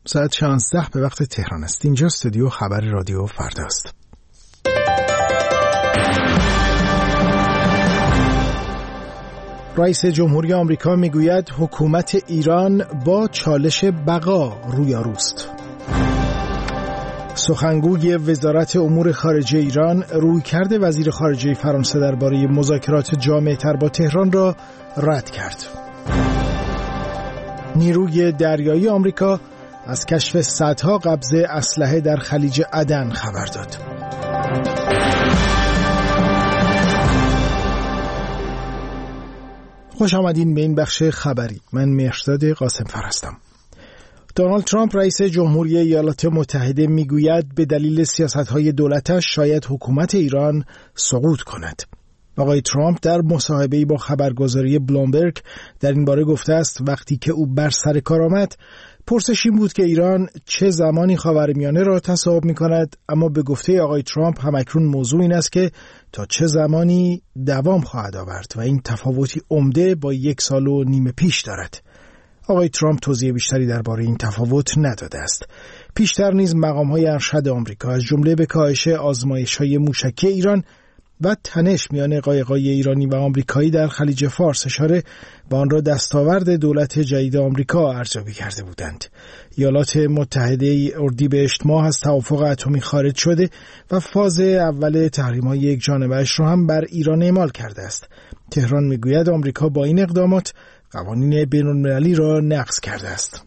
ساعت 16 به وقت تهران است. اینجا استودیو خبر رادیو فردا است. رئیس جمهوری آمریکا میگوید حکومت ایران با چالش بقا رویاروست. سخنگوی وزارت امور خارجه ایران رویکرد وزیر خارجه فرانسه درباره مذاکرات جامع‌تر با تهران را رد کرد. نیروی دریایی آمریکا از کشف صدها قبض اسلحه در خلیج عدن خبر داد. خوش آمدین به این بخش خبری. من مهرزاد قاسم فر هستم. دونالد ترامپ رئیس جمهوری ایالات متحده میگوید به دلیل سیاست‌های دولتش شاید حکومت ایران سقوط کند. آقای ترامپ در مصاحبه‌ای با خبرگزاری بلومبرگ در این باره گفته است وقتی که او بر سر کار آمد پرسش این بود که ایران چه زمانی خاورمیانه را تصاحب می‌کند، اما به گفته آقای ترامپ همکنون موضوع این است که تا چه زمانی دوام خواهد آورد و این تفاوتی عمده با 1.5 سال پیش دارد. آقای ترامپ توضیح بیشتری درباره این تفاوت نداده است. پیشتر نیز مقام‌های ارشد آمریکا از جمله به کاهش آزمایش‌های موشکی ایران و تنش میان قایق‌های ایرانی و آمریکایی در خلیج فارس اشاره به آن را دستاورد دولت جدید آمریکا ارزیابی کرده بودند. ایالات متحده اردیبهشت ماه از توافق اتمی خارج شده و فاز اول تحریم‌های یک جانبه‌اش را هم بر ایران اعمال کرده است. تهران میگوید آمریکا با این اقدامات قوانین بین‌المللی را نقض کرده است.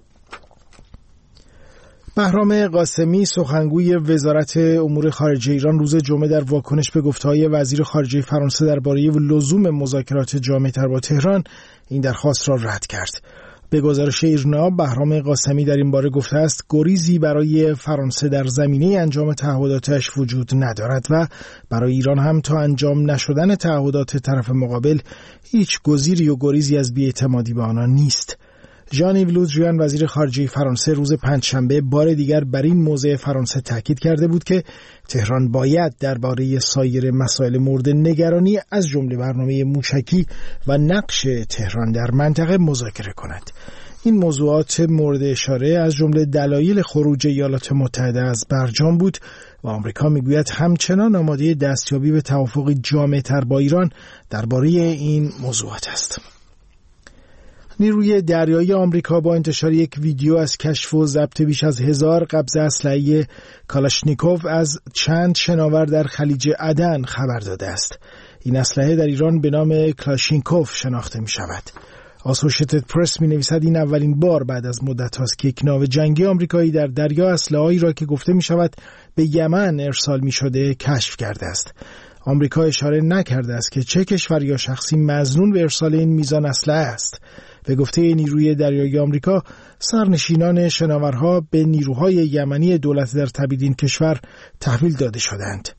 بهرام قاسمی سخنگوی وزارت امور خارجه ایران روز جمعه در واکنش به گفته‌های وزیر خارجه فرانسه درباره لزوم مذاکرات جامع‌تر با تهران این درخواست را رد کرد. به گزارش ایرنا بهرام قاسمی در این باره گفته است گریزی برای فرانسه در زمینه انجام تعهداتش وجود ندارد و برای ایران هم تا انجام نشدن تعهدات طرف مقابل هیچ گزیری و گریزی از بی‌اعتمادی به آنها نیست. ژان-ایو له دریان وزیر خارجه فرانسه روز پنجشنبه بار دیگر بر این موضع فرانسه تاکید کرده بود که تهران باید درباره سایر مسائل مورد نگرانی از جمله برنامه موشکی و نقش تهران در منطقه مذاکره کند. این موضوعات مورد اشاره از جمله دلایل خروج ایالات متحده از برجام بود و آمریکا میگوید همچنان آماده دستیابی به توافقی جامع‌تر با ایران درباره این موضوعات است. نیروی دریایی آمریکا با انتشار یک ویدیو از کشف و ضبط بیش از 1000 قبض اسلحه کالاشنیکوف از چند شناور در خلیج عدن خبر داده است. این اسلحه در ایران به نام کلاشینکوف شناخته می شود. آسوشیتد پرس می نویسد این اولین بار بعد از مدت هاست که یک ناو جنگی آمریکایی در دریا اسلحه‌ای را که گفته می شود به یمن ارسال می شده کشف کرده است. آمریکا اشاره نکرده است که چه کشور یا شخصی مظنون به ارسال این میزان اسلحه است. به گفته نیروی دریایی آمریکا سرنشینان شناورها به نیروهای یمنی دولت در تبعید این کشور تحویل داده شدند.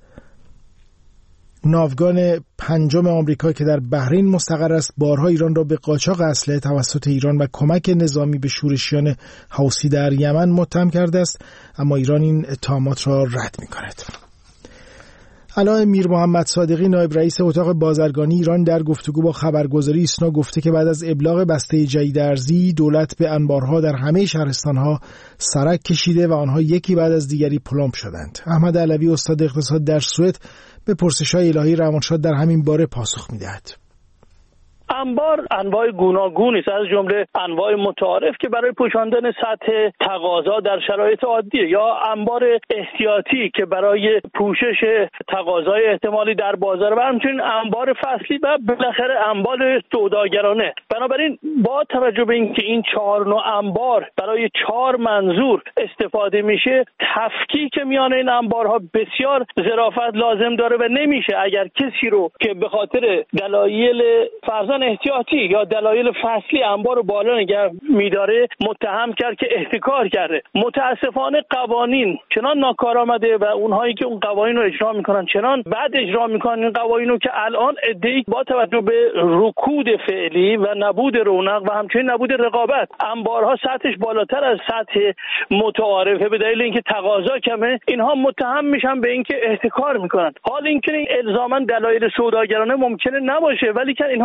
ناوگان پنجم آمریکا که در بحرین مستقر است بارها ایران را به قاچاق اسلحه توسط ایران و کمک نظامی به شورشیان حوثی در یمن متهم کرده است، اما ایران این اتهامات را رد می‌کند. علاء میر محمد صادقی نایب رئیس اتاق بازرگانی ایران در گفتگو با خبرگزاری ایسنا گفته که بعد از ابلاغ بسته جدید ارزی دولت به انبارها در همه شهرستانها سرک کشیده و آنها یکی بعد از دیگری پلمپ شدند. احمد علوی استاد اقتصاد در سوئد به پرسش‌های الهی روانشاد در همین باره پاسخ می‌دهد. انبار انواع گوناگونی است، از جمله انواع متعارف که برای پوشاندن سطح تقاضا در شرایط عادیه، یا انبار احتیاطی که برای پوشش تقاضای احتمالی در بازار و همچنین انبار فصلی و بالاخره انبار سوداگرانه. بنابراین با توجه به اینکه این 4 نوع انبار برای 4 منظور استفاده میشه، تفکیک میان این انبارها بسیار ظرافت لازم داره و نمیشه اگر کسی رو که به خاطر دلایل فرضاً احتیاطی یا دلایل فصلی انبار رو بالا نگه می‌داره متهم کرد که احتکار کرده. متاسفانه قوانین چنان ناکارآمده و اونهایی که اون قوانین رو اجرا میکنن چنان بد اجرا میکنن این قوانین رو که الان عده‌ای با توجه به رکود فعلی و نبود رونق و همچنین نبود رقابت انبارها سطحش بالاتر از سطح متعارفه به دلیل اینکه تقاضا کمه، اینها متهم میشن به اینکه احتکار میکنن. حال اینکه الزاما دلایل سوداگرانه ممکنه نباشه، ولی که اینها متهم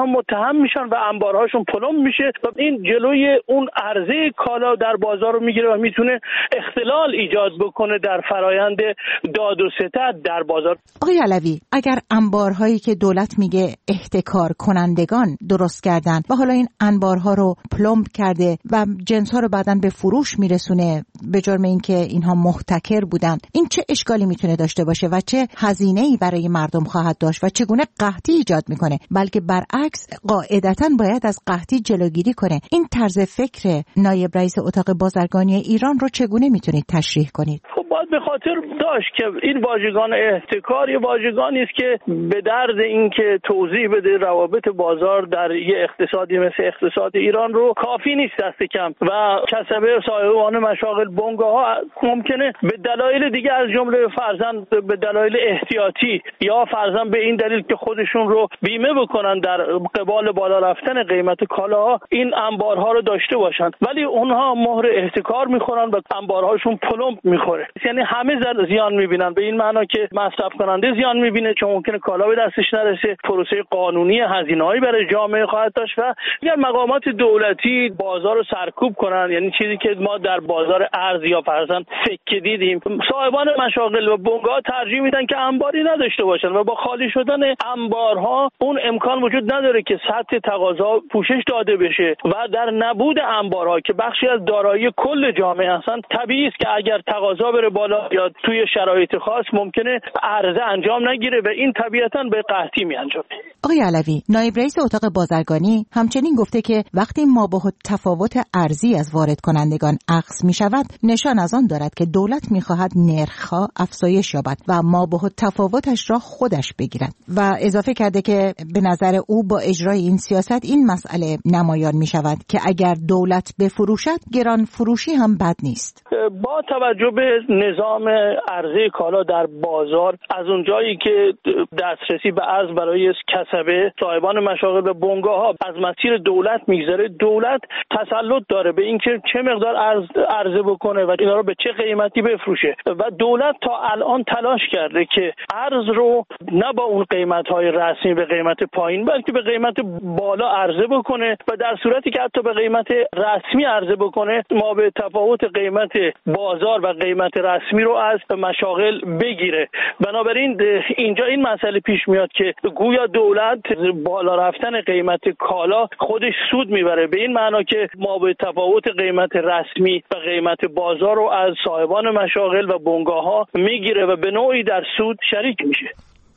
هم میشن و انبارهاشون پلم میشه و این جلوی اون عرضه کالا در بازار رو میگیره و میتونه اختلال ایجاد بکنه در فرایند داد و ستد در بازار. آقای علوی، اگر انبارهایی که دولت میگه احتکار کنندگان درست کردن و حالا این انبارها رو پلمب کرده و جنس‌ها رو بعداً به فروش میرسونه به جرم اینکه اینها محتکر بودن، این چه اشکالی میتونه داشته باشه و چه هزینه‌ای برای مردم خواهد داشت و چگونه قحطی ایجاد میکنه؟ بلکه برعکس قاعدتاً باید از قحطی جلوگیری کنه. این طرز فکر نایب رئیس اتاق بازرگانی ایران رو چگونه میتونید تشریح کنید؟ خب باید به خاطر داشت که این واژگان احتکار یه واژگانی است که به درد این که توضیح بده روابط بازار در یه اقتصادی مثل اقتصاد ایران رو کافی نیست دست کم و کسبه صاحبان مشاغل بنگاه‌ها ممکنه به دلایل دیگه از جمله فرضاً به دلایل احتیاطی یا فرضاً به این دلیل که خودشون رو بیمه بکنن در قبال بالا رفتن قیمت کالاها این انبارها رو داشته باشن، ولی اونها مهر احتکار میخورن و انبارهاشون پلمب میخوره. یعنی همه زیان میبینن، به این معنا که مصرف کننده زیان میبینه چون ممکنه کالا به دستش نرسه، پروسه قانونی هزینه‌ای برای جامعه خواهد داشت و اگر مقامات دولتی بازار رو سرکوب کنن، یعنی چیزی که ما در بازار ارز یا فرضاً سکه دیدیم، صاحبان مشاغل و بنگاه ترجیح میدن که انباری نداشته باشن و با خالی شدن انبارها اون امکان وجود نداره که سطح تقاضا پوشش داده بشه و در نبود انبارها که بخشی از دارایی کل جامعه هستن طبیعی است که اگر تقاضا بره بالا یا توی شرایط خاص ممکنه عرضه انجام نگیره و این طبیعتاً به قحطی میانجامه. آقای علوی، نایب رئیس اتاق بازرگانی همچنین گفته که وقتی مابه تفاوت ارزی از وارد کنندگان اخذ می شود نشان از آن دارد که دولت می خواهد نرخ‌ها افزایش یابد و مابه تفاوتش را خودش بگیرد و اضافه کرده که به نظر او با اجرای این سیاست این مسئله نمایان می شود که اگر دولت بفروشد گران فروشی هم بد نیست. با توجه به نظام عرضه کالا در بازار از اونجایی که دسترسی به ارز برای کسبه صاحبان مشاغل و بنگاه‌ها از مسیر دولت میگذره، دولت تسلط داره به اینکه چه مقدار عرضه بکنه و اینا رو به چه قیمتی بفروشه و دولت تا الان تلاش کرده که ارز رو نه با اون قیمت‌های رسمی به قیمت پایین بلکه به قیمت بالا عرضه بکنه و در صورتی که حتی به قیمت رسمی عرضه بکنه ما به تفاوت قیمت بازار و قیمت رسمی رو از مشاغل بگیره. بنابراین اینجا این مسئله پیش میاد که گویا دولت بالا رفتن قیمت کالا خودش سود میبره، به این معنا که ما به تفاوت قیمت رسمی و قیمت بازار رو از صاحبان مشاغل و بنگاه‌ها میگیره و به نوعی در سود شریک میشه.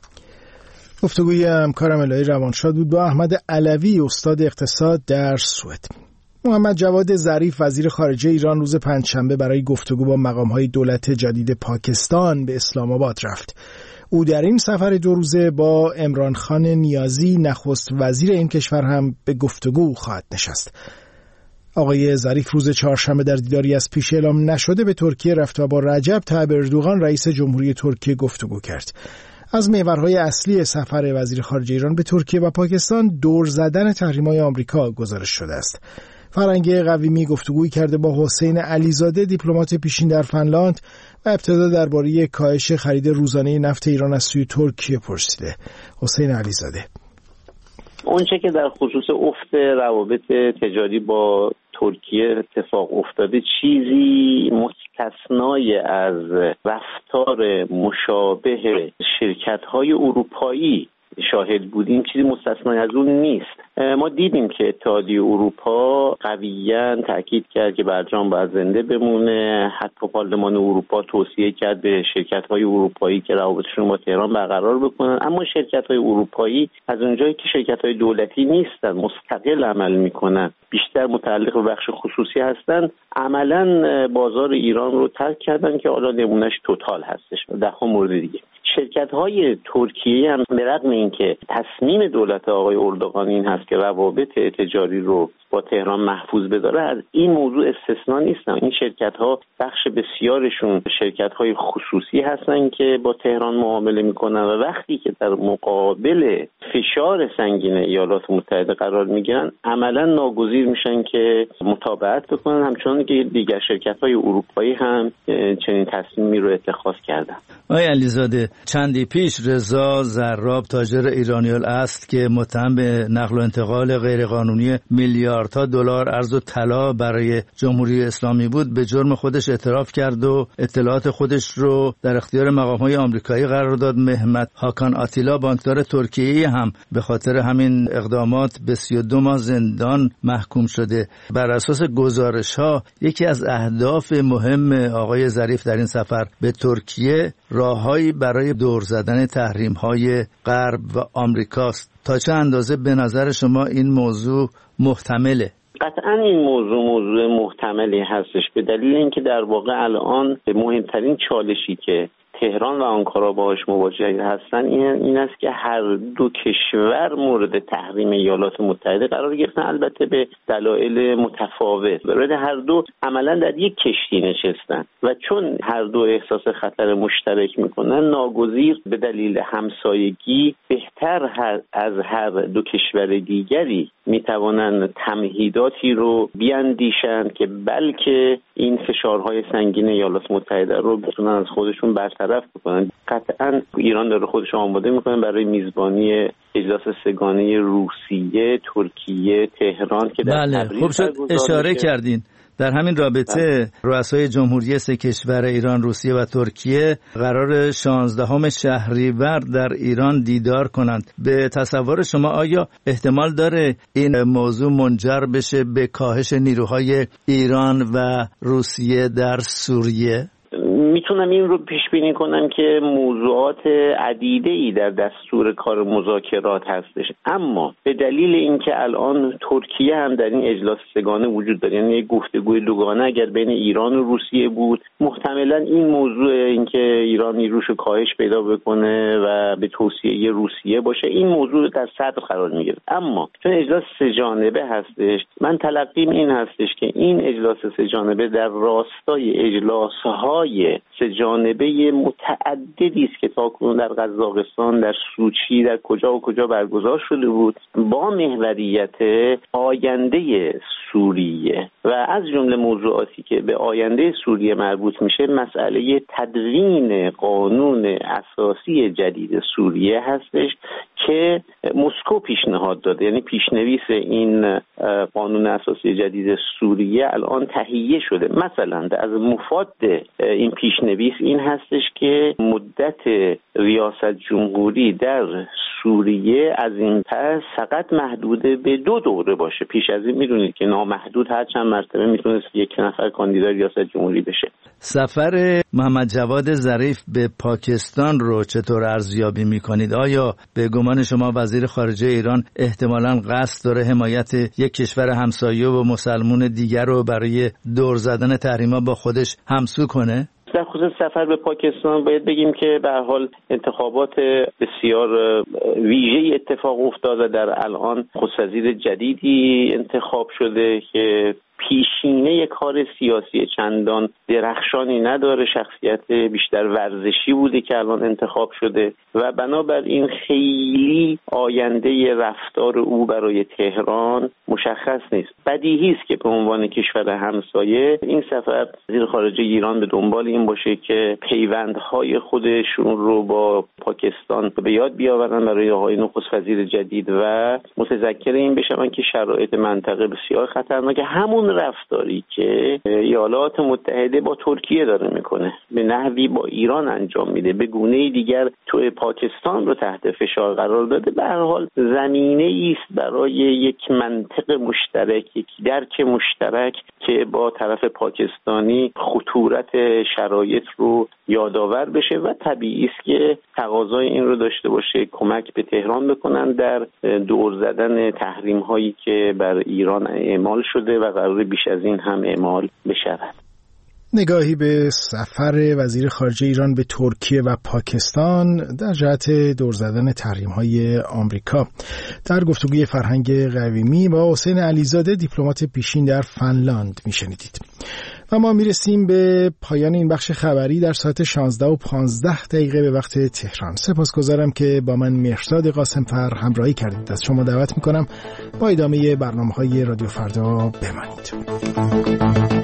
گفتگوی همکارم الهی روانشاد بود با احمد علوی، استاد اقتصاد در سوئد. محمد جواد ظریف وزیر خارجه ایران روز پنجشنبه برای گفتگو با مقام‌های دولت جدید پاکستان به اسلام آباد رفت. او در این سفر 2 روزه با عمران خان نیازی نخست وزیر این کشور هم به گفتگو خواهد نشست. آقای ظریف روز چهارشنبه در دیداری از پیش اعلام نشده به ترکیه رفت و با رجب طیب اردوغان رئیس جمهوری ترکیه گفتگو کرد. از محورهای اصلی سفر وزیر خارجه ایران به ترکیه و پاکستان دور زدن تحریم‌های آمریکا گزارش شده است. فرنگ قویمی گفتگویی کرده با حسین علیزاده دیپلمات پیشین در فنلاند و ابتدا درباره کاهش خرید روزانه نفت ایران از سوی ترکیه پرسیده. حسین علیزاده: اونچه که در خصوص افت روابط تجاری با ترکیه اتفاق افتاده چیزی مستثنای از رفتار مشابه شرکت‌های اروپایی شاهد بودیم، چیزی مستثنای از اون نیست. ما دیدیم که اتحادیه اروپا قویاً تاکید کرد که برجام باید زنده بمونه. حتی پارلمان اروپا توصیه کرد به شرکت‌های اروپایی که روابطشون با تهران برقرار بکنن، اما شرکت‌های اروپایی از اونجایی که شرکت‌های دولتی نیستن، مستقل عمل میکنن، بیشتر متعلق به بخش خصوصی هستن، عملاً بازار ایران رو ترک کردن که حالا نمونهش توتال هستش و ده مورد دیگه. شرکت‌های ترکیه هم به رغم اینکه تصمیم دولت آقای اردوغان این هست که روابط تجاری رو با تهران محفوظ بداره از این موضوع استثنا نیستن. این شرکت‌ها بخش بسیارشون شرکت‌های خصوصی هستن که با تهران معامله میکنن و وقتی که در مقابل فشار سنگین ایالات متحده قرار میگیرن عملا ناگزیر میشن که متابعت بکنن، همچنان که دیگر شرکت‌های اروپایی هم چنین تصمیمی رو اتخاذ کردن. آقای علیزاده، چندی پیش رضا زراب تاجر ایرانی الاصل که متهم به نقل و انتقال غیرقانونی میلیاردها دلار ارز و طلا برای جمهوری اسلامی بود به جرم خودش اعتراف کرد و اطلاعات خودش رو در اختیار مقام‌های آمریکایی قرار داد. مهمت هاکان آتیلا بانکدار ترکیه‌ای هم به خاطر همین اقدامات به 32 ماه زندان محکوم شده. بر اساس گزارش‌ها یکی از اهداف مهم آقای ظریف در این سفر به ترکیه راههایی برای دور زدن تحریم‌های غرب و آمریکاست. تا چه اندازه به نظر شما این موضوع محتمله؟ قطعا این موضوع محتملی هستش، به دلیل اینکه در واقع الان مهمترین چالشی که تهران و آنکارا باهاش مواجه هستن این است که هر دو کشور مورد تحریم ایالات متحده قرار گرفتن، البته به دلایل متفاوت. برای هر دو عملا در یک کشتی نشستن و چون هر دو احساس خطر مشترک میکنن، ناگزیر به دلیل همسایگی بهتر از هر دو کشور دیگری میتوانند تمهیداتی رو بیاندیشند که بلکه این فشارهای سنگین ایالات متحده رو بتونن از خودشون برطرف بکنن. قطعا ایران داره خودش آماده میکنه برای میزبانی اجلاس سه‌گانه روسیه، ترکیه، تهران که در تبریز خوب شد اشاره کردین. در همین رابطه رؤسای جمهوری سه کشور ایران، روسیه و ترکیه قرار 16 شهریور در ایران دیدار کنند. به تصور شما آیا احتمال داره این موضوع منجر بشه به کاهش نیروهای ایران و روسیه در سوریه؟ میتونم این رو پیش بینی کنم که موضوعات عدیده‌ای در دستور کار مذاکرات هستش، اما به دلیل اینکه الان ترکیه هم در این اجلاس سه‌گانه وجود داره، یعنی یک گفتگوی دوگانه اگر بین ایران و روسیه بود، محتملا این موضوع اینکه ایران نیروش کاهش پیدا بکنه و به توصیه روسیه باشه، این موضوع در صدر قرار میگیره. اما چون اجلاس سه‌جانبه هستش، من تلقیم این هستش که این اجلاس سه‌جانبه در راستای اجلاس‌های سه‌جانبه متعددی است که تاکنون در قزاقستان، در سوچی، در کجا و کجا برگزار شده بود، با محوریت آینده سوریه و از جمله موضوعاتی که به آینده سوریه مربوط میشه مسئله تدوین قانون اساسی جدید سوریه هستش که مسکو پیشنهاد داده. یعنی پیشنویس این قانون اساسی جدید سوریه الان تهیه شده. مثلا از مفاد این پیشنویس این هستش که مدت ریاست جمهوری در سوریه از این پس فقط محدود به 2 دوره باشه. پیش از این میدونید که نامحدود هر چند مرتبه میتونست یک نفر کاندیدا ریاست جمهوری بشه. سفر محمد جواد ظریف به پاکستان رو چطور ارزیابی میکنید؟ آیا به گمان شما وزیر خارجه ایران احتمالاً قصد داره حمایت یک کشور همسایه و مسلمون دیگر رو برای دور زدن تحریما با خودش همسو کنه؟ در خصوص سفر به پاکستان باید بگیم که به هر حال انتخابات بسیار ویژه‌ای اتفاق افتاده. در الان خست‌وزیر جدیدی انتخاب شده که پیشینه کار سیاسی چندان درخشانی نداره، شخصیت بیشتر ورزشی بوده که الان انتخاب شده و بنابراین خیلی آینده رفتار او برای تهران مشخص نیست. بدیهی است که به عنوان کشور همسایه این سفر وزیر خارجه ایران به دنبال این باشه که پیوندهای خودشون رو با پاکستان به یاد بیاورن برای آقای نخست وزیر جدید و متذکر این بشن که شرایط منطقه بسیار خطرناکه. همون رفتاری که ایالات متحده با ترکیه داره میکنه به نحوی با ایران انجام میده، به گونه دیگر تو پاکستان رو تحت فشار قرار داده. به هر حال زمینه است برای یک منطق مشترک، یک درک مشترک که با طرف پاکستانی خطورت شرایط رو یادآور بشه و طبیعی است که تقاضای این رو داشته باشه کمک به تهران بکنن در دور زدن تحریم هایی که بر ایران اعمال شده و قرار بیش از این هم اعمال بشود. نگاهی به سفر وزیر خارجه ایران به ترکیه و پاکستان در جهت دور زدن تحریم‌های آمریکا. در گفتگوی فرهنگ قویمی با حسین علیزاده دیپلمات پیشین در فنلاند میشنیدید. و ما میرسیم به پایان این بخش خبری در ساعت 16:15 به وقت تهران. سپاسگزارم که با من مهرداد قاسم‌فر همراهی کردید. از شما دعوت میکنم با ادامه برنامه‌های رادیو فردا بمانید.